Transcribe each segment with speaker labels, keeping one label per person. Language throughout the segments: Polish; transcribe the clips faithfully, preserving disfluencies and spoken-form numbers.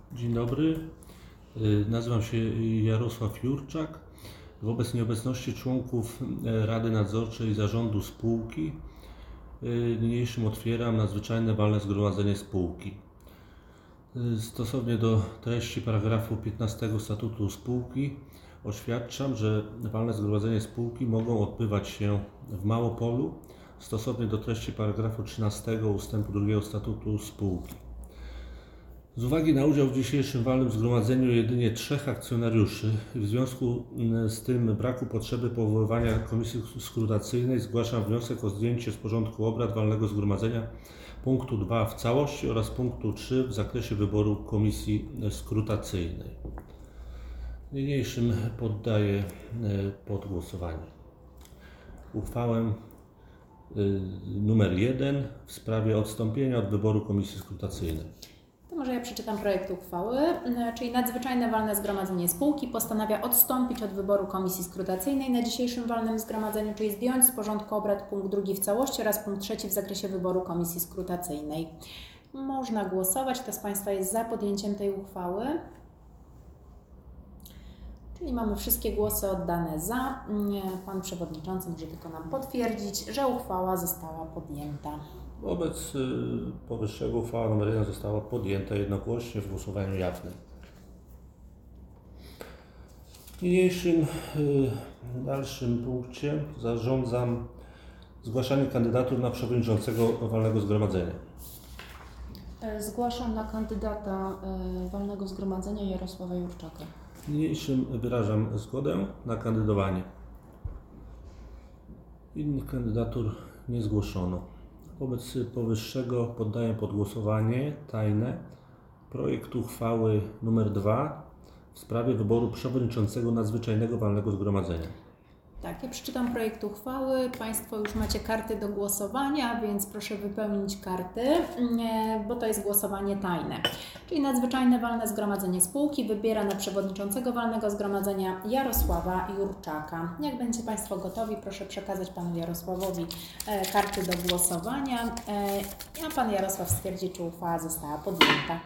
Speaker 1: Dzień dobry, Y, nazywam się Jarosław Jurczak. Wobec nieobecności członków e, Rady Nadzorczej i Zarządu spółki y, niniejszym otwieram nadzwyczajne walne zgromadzenie spółki. Y, Stosownie do treści paragrafu piętnastego Statutu spółki oświadczam, że walne zgromadzenie spółki mogą odbywać się w Małopolu stosownie do treści paragrafu trzynastego ustępu drugiego Statutu spółki. Z uwagi na udział w dzisiejszym walnym zgromadzeniu jedynie trzech akcjonariuszy, w związku z tym braku potrzeby powoływania komisji skrutacyjnej, zgłaszam wniosek o zdjęcie z porządku obrad walnego zgromadzenia punktu dwa w całości oraz punktu trzy w zakresie wyboru komisji skrutacyjnej. Niniejszym poddaję pod głosowanie uchwałę numer jeden w sprawie odstąpienia od wyboru komisji skrutacyjnej.
Speaker 2: To może ja przeczytam projekt uchwały, czyli nadzwyczajne walne zgromadzenie spółki postanawia odstąpić od wyboru komisji skrutacyjnej na dzisiejszym walnym zgromadzeniu, czyli zdjąć z porządku obrad punkt drugi w całości oraz punkt trzeci w zakresie wyboru komisji skrutacyjnej. Można głosować. Kto z Państwa jest za podjęciem tej uchwały? Czyli mamy wszystkie głosy oddane za. Pan Przewodniczący może tylko nam potwierdzić, że uchwała została podjęta.
Speaker 1: Wobec y, powyższego uchwała nr jeden została podjęta jednogłośnie w głosowaniu jawnym. W niniejszym y, dalszym punkcie zarządzam zgłaszanie kandydatur na przewodniczącego walnego zgromadzenia.
Speaker 3: Zgłaszam na kandydata y, walnego zgromadzenia Jarosława Jurczaka.
Speaker 1: W niniejszym wyrażam zgodę na kandydowanie. Innych kandydatur nie zgłoszono. Wobec powyższego poddaję pod głosowanie tajne projekt uchwały numer dwa w sprawie wyboru przewodniczącego nadzwyczajnego walnego zgromadzenia.
Speaker 2: Tak, ja przeczytam projekt uchwały. Państwo już macie karty do głosowania, więc proszę wypełnić karty, bo to jest głosowanie tajne. Czyli nadzwyczajne walne zgromadzenie spółki wybiera na przewodniczącego walnego zgromadzenia Jarosława Jurczaka. Jak będziecie Państwo gotowi, proszę przekazać Panu Jarosławowi karty do głosowania, a Pan Jarosław stwierdzi, czy uchwała została podjęta.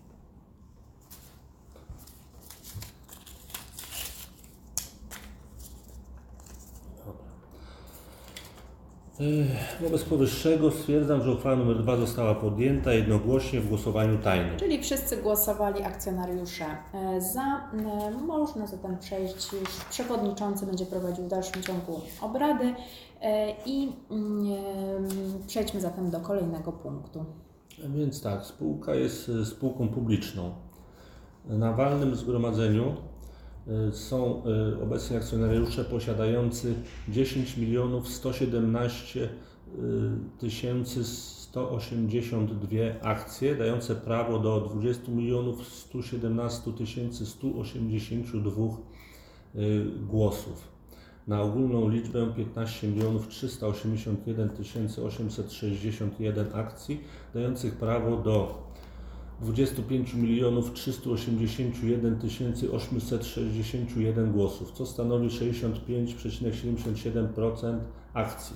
Speaker 1: Wobec powyższego stwierdzam, że uchwała nr dwa została podjęta jednogłośnie w głosowaniu tajnym.
Speaker 2: Czyli wszyscy głosowali akcjonariusze za. Można zatem przejść już. Przewodniczący będzie prowadził w dalszym ciągu obrady i przejdźmy zatem do kolejnego punktu.
Speaker 1: Więc tak, spółka jest spółką publiczną. Na walnym zgromadzeniu są obecnie akcjonariusze posiadający dziesięć milionów sto siedemnaście tysięcy sto osiemdziesiąt dwie akcje, dające prawo do dwadzieścia milionów sto siedemnaście tysięcy sto osiemdziesiąt dwa głosów. Na ogólną liczbę piętnaście milionów trzysta osiemdziesiąt jeden tysięcy osiemset sześćdziesiąt jeden akcji, dających prawo do dwadzieścia pięć milionów trzysta osiemdziesiąt jeden tysięcy osiemset sześćdziesiąt jeden głosów, co stanowi sześćdziesiąt pięć przecinek siedemdziesiąt siedem procent akcji.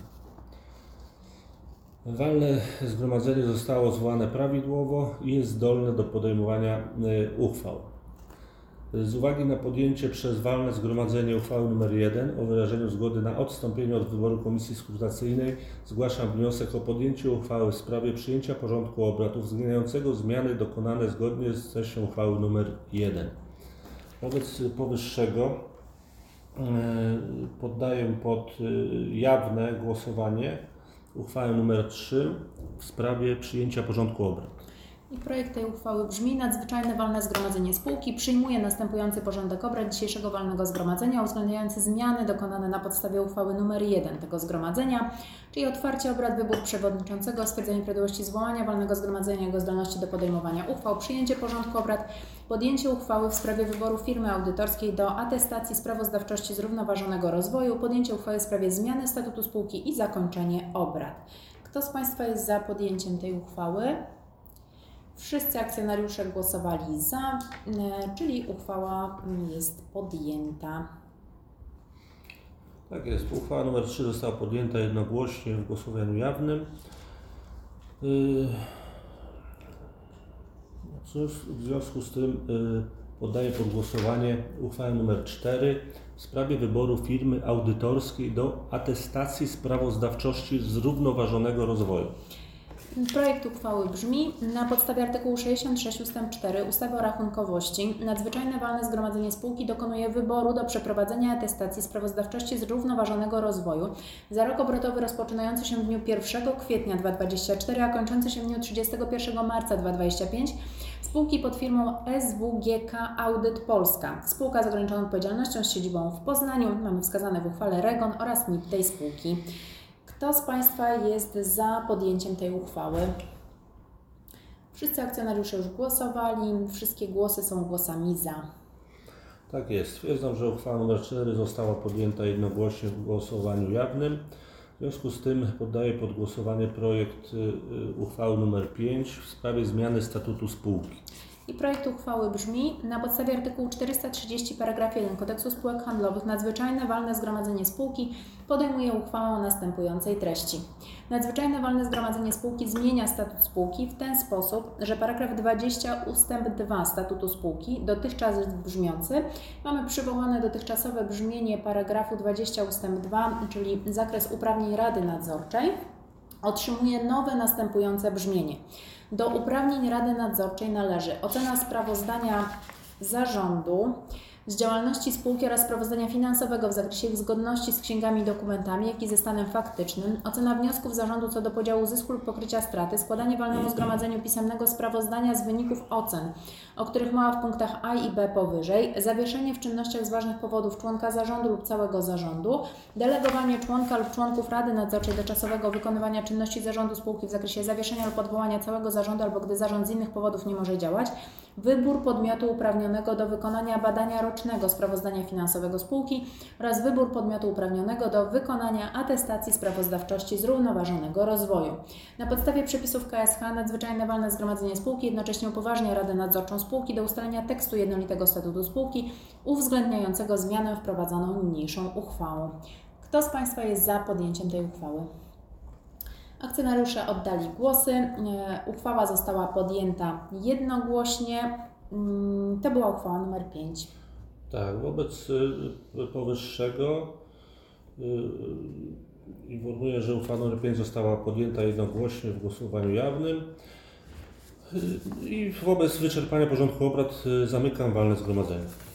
Speaker 1: Walne zgromadzenie zostało zwołane prawidłowo i jest zdolne do podejmowania uchwał. Z uwagi na podjęcie przez walne zgromadzenie uchwały nr jeden o wyrażeniu zgody na odstąpienie od wyboru komisji skrutacyjnej zgłaszam wniosek o podjęcie uchwały w sprawie przyjęcia porządku obrad uwzględniającego zmiany dokonane zgodnie z treścią uchwały nr jeden. Wobec powyższego poddaję pod jawne głosowanie uchwałę nr trzy w sprawie przyjęcia porządku obrad.
Speaker 2: I projekt tej uchwały brzmi: nadzwyczajne walne zgromadzenie spółki przyjmuje następujący porządek obrad dzisiejszego walnego zgromadzenia, uwzględniający zmiany dokonane na podstawie uchwały numer jeden tego zgromadzenia, czyli otwarcie obrad, wybór przewodniczącego, stwierdzenie prawidłowości zwołania walnego zgromadzenia, jego zdolności do podejmowania uchwał, przyjęcie porządku obrad, podjęcie uchwały w sprawie wyboru firmy audytorskiej do atestacji sprawozdawczości zrównoważonego rozwoju, podjęcie uchwały w sprawie zmiany statutu spółki i zakończenie obrad. Kto z Państwa jest za podjęciem tej uchwały? Wszyscy akcjonariusze głosowali za, czyli uchwała jest podjęta.
Speaker 1: Tak jest. Uchwała nr trzy została podjęta jednogłośnie w głosowaniu jawnym. Cóż, w związku z tym y, poddaję pod głosowanie uchwałę nr cztery w sprawie wyboru firmy audytorskiej do atestacji sprawozdawczości zrównoważonego rozwoju.
Speaker 2: Projekt uchwały brzmi: na podstawie artykułu sześćdziesiąt sześć ust. cztery ustawy o rachunkowości nadzwyczajne walne zgromadzenie spółki dokonuje wyboru do przeprowadzenia atestacji sprawozdawczości zrównoważonego rozwoju za rok obrotowy rozpoczynający się w dniu pierwszego kwietnia dwa tysiące dwudziestego czwartego, a kończący się w dniu trzydziestego pierwszego marca dwa tysiące dwudziestego piątego spółki pod firmą S W G K Audyt Polska. Spółka z ograniczoną odpowiedzialnością z siedzibą w Poznaniu. Mamy wskazane w uchwale REGON oraz N I P tej spółki. Kto z Państwa jest za podjęciem tej uchwały? Wszyscy akcjonariusze już głosowali, wszystkie głosy są głosami za.
Speaker 1: Tak jest. Stwierdzam, że uchwała nr cztery została podjęta jednogłośnie w głosowaniu jawnym. W związku z tym poddaję pod głosowanie projekt uchwały nr pięć w sprawie zmiany statutu spółki.
Speaker 2: I projekt uchwały brzmi: na podstawie artykułu czterysta trzydzieści paragraf jeden Kodeksu Spółek Handlowych nadzwyczajne walne zgromadzenie spółki podejmuje uchwałę o następującej treści. Nadzwyczajne walne zgromadzenie spółki zmienia statut spółki w ten sposób, że paragraf dwudziesty ustęp dwa statutu spółki, dotychczas brzmiący, mamy przywołane dotychczasowe brzmienie paragrafu dwudziestego ustęp dwa, czyli zakres uprawnień Rady Nadzorczej, otrzymuje nowe następujące brzmienie. Do uprawnień Rady Nadzorczej należy ocena sprawozdania zarządu z działalności spółki oraz sprawozdania finansowego w zakresie ich zgodności z księgami i dokumentami, jak i ze stanem faktycznym, ocena wniosków zarządu co do podziału zysku lub pokrycia straty, składanie walnemu zgromadzeniu pisemnego sprawozdania z wyników ocen, o których mowa w punktach A i B powyżej, zawieszenie w czynnościach z ważnych powodów członka zarządu lub całego zarządu, delegowanie członka lub członków Rady Nadzorczej do czasowego wykonywania czynności zarządu spółki w zakresie zawieszenia lub odwołania całego zarządu albo gdy zarząd z innych powodów nie może działać, wybór podmiotu uprawnionego do wykonania badania rocznego sprawozdania finansowego spółki oraz wybór podmiotu uprawnionego do wykonania atestacji sprawozdawczości zrównoważonego rozwoju. Na podstawie przepisów K S H nadzwyczajne walne zgromadzenie spółki jednocześnie upoważnia Radę Nadzorczą spółki do ustalenia tekstu jednolitego statutu spółki uwzględniającego zmianę wprowadzoną niniejszą uchwałą. Kto z Państwa jest za podjęciem tej uchwały? Akcjonariusze oddali głosy. Uchwała została podjęta jednogłośnie. To była uchwała numer pięć.
Speaker 1: Tak, wobec powyższego informuję, że uchwała numer pięć została podjęta jednogłośnie w głosowaniu jawnym i wobec wyczerpania porządku obrad zamykam walne zgromadzenie.